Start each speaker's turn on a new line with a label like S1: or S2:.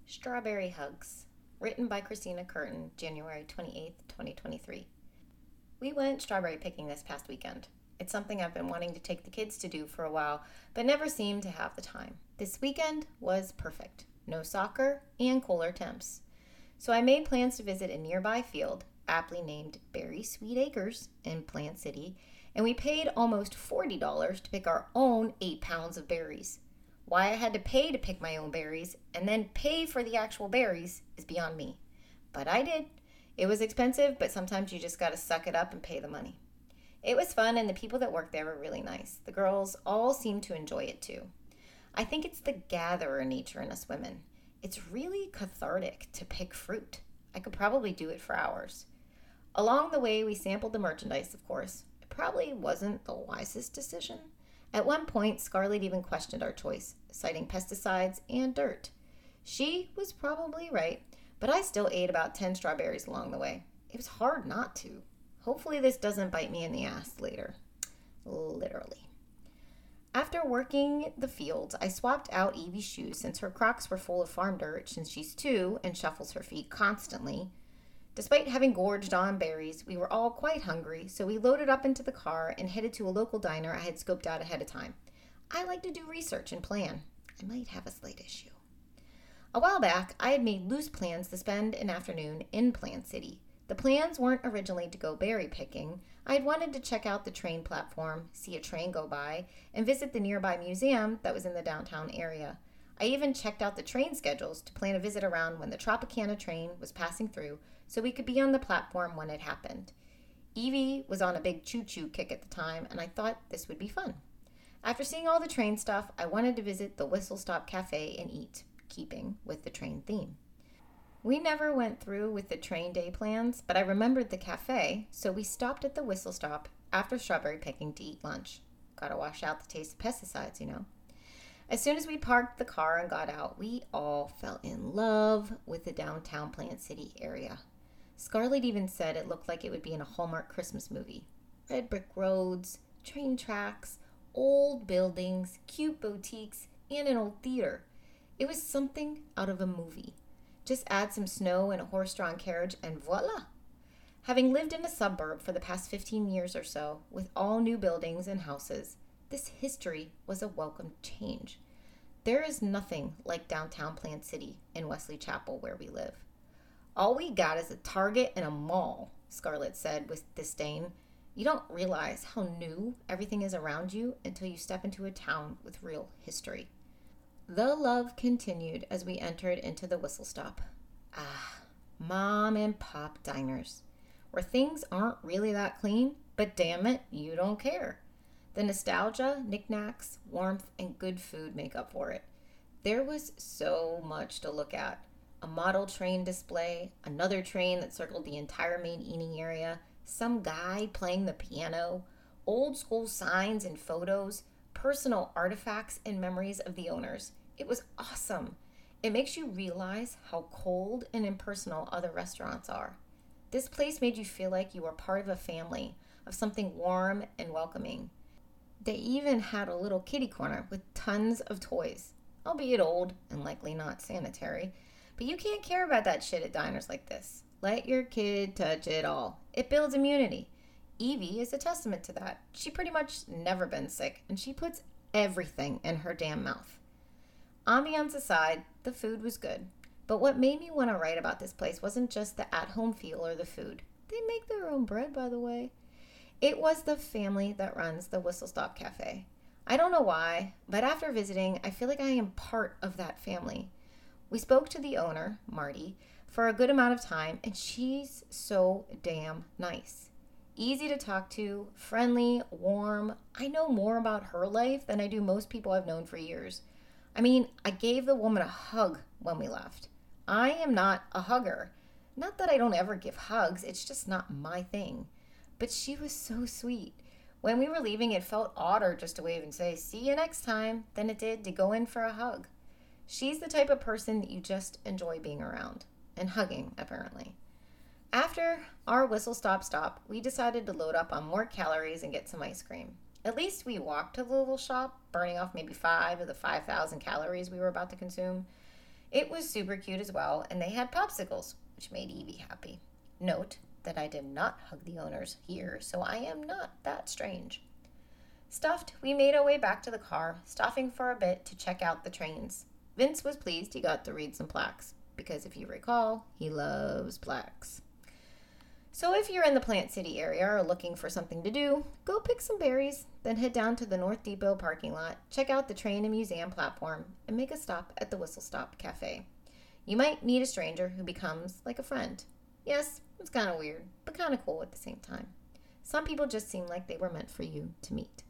S1: Strawberry Hugs, written by Christina Curtin, January 28th, 2023. We went strawberry picking this past weekend. It's something I've been wanting to take the kids to do for a while, but never seemed to have the time. This weekend was perfect. No soccer and cooler temps. So I made plans to visit a nearby field, aptly named Berry Sweet Acres in Plant City, and we paid almost $40 to pick our own 8 pounds of berries. Why I had to pay to pick my own berries and then pay for the actual berries is beyond me. But I did. It was expensive, but sometimes you just gotta suck it up and pay the money. It was fun, and the people that worked there were really nice. The girls all seemed to enjoy it too. I think it's the gatherer nature in us women. It's really cathartic to pick fruit. I could probably do it for hours. Along the way, we sampled the merchandise, of course. It probably wasn't the wisest decision. At one point, Scarlett even questioned our choice, citing pesticides and dirt. She was probably right, but I still ate about 10 strawberries along the way. It was hard not to. Hopefully this doesn't bite me in the ass later. Literally. After working the fields, I swapped out Evie's shoes since her Crocs were full of farm dirt since she's 2 and shuffles her feet constantly. Despite having gorged on berries, we were all quite hungry, so we loaded up into the car and headed to a local diner I had scoped out ahead of time. I like to do research and plan. I might have a slight issue. A while back, I had made loose plans to spend an afternoon in Plant City. The plans weren't originally to go berry picking. I had wanted to check out the train platform, see a train go by, and visit the nearby museum that was in the downtown area. I even checked out the train schedules to plan a visit around when the Tropicana train was passing through so we could be on the platform when it happened. Evie was on a big choo-choo kick at the time, and I thought this would be fun. After seeing all the train stuff, I wanted to visit the Whistle Stop Cafe and eat, keeping with the train theme. We never went through with the train day plans, but I remembered the cafe, so we stopped at the Whistle Stop after strawberry picking to eat lunch. Gotta wash out the taste of pesticides, you know. As soon as we parked the car and got out, we all fell in love with the downtown Plant City area. Scarlett even said it looked like it would be in a Hallmark Christmas movie. Red brick roads, train tracks, old buildings, cute boutiques, and an old theater. It was something out of a movie. Just add some snow and a horse-drawn carriage and voila! Having lived in a suburb for the past 15 years or so, with all new buildings and houses, this history was a welcome change. There is nothing like downtown Plant City in Wesley Chapel where we live. All we got is a Target and a mall, Scarlett said with disdain. You don't realize how new everything is around you until you step into a town with real history. The love continued as we entered into the Whistle Stop. Ah, mom and pop diners, where things aren't really that clean, but damn it, you don't care. The nostalgia, knickknacks, warmth, and good food make up for it. There was so much to look at. A model train display, another train that circled the entire main eating area, some guy playing the piano, old school signs and photos, personal artifacts and memories of the owners. It was awesome. It makes you realize how cold and impersonal other restaurants are. This place made you feel like you were part of a family, of something warm and welcoming. They even had a little kiddie corner with tons of toys, albeit old and likely not sanitary. But you can't care about that shit at diners like this. Let your kid touch it all. It builds immunity. Evie is a testament to that. She pretty much never been sick, and she puts everything in her damn mouth. Ambiance aside, the food was good. But what made me want to write about this place wasn't just the at-home feel or the food. They make their own bread, by the way. It was the family that runs the Whistle Stop Cafe. I don't know why, but after visiting, I feel like I am part of that family. We spoke to the owner, Marty, for a good amount of time, and she's so damn nice. Easy to talk to, friendly, warm. I know more about her life than I do most people I've known for years. I mean, I gave the woman a hug when we left. I am not a hugger. Not that I don't ever give hugs, it's just not my thing. But she was so sweet. When we were leaving, it felt odder just to wave and say, "See you next time," than it did to go in for a hug. She's the type of person that you just enjoy being around. And hugging, apparently. After our Whistle Stop, we decided to load up on more calories and get some ice cream. At least we walked to the little shop, burning off maybe 5 of the 5,000 calories we were about to consume. It was super cute as well, and they had popsicles, which made Evie happy. Note that I did not hug the owners here, so I am not that strange. Stuffed, we made our way back to the car, stopping for a bit to check out the trains. Vince was pleased he got to read some plaques, because if you recall, he loves plaques. So if you're in the Plant City area or looking for something to do, go pick some berries, then head down to the North Depot parking lot, check out the train and museum platform, and make a stop at the Whistle Stop Cafe. You might meet a stranger who becomes like a friend. Yes, it's kind of weird, but kind of cool at the same time. Some people just seem like they were meant for you to meet.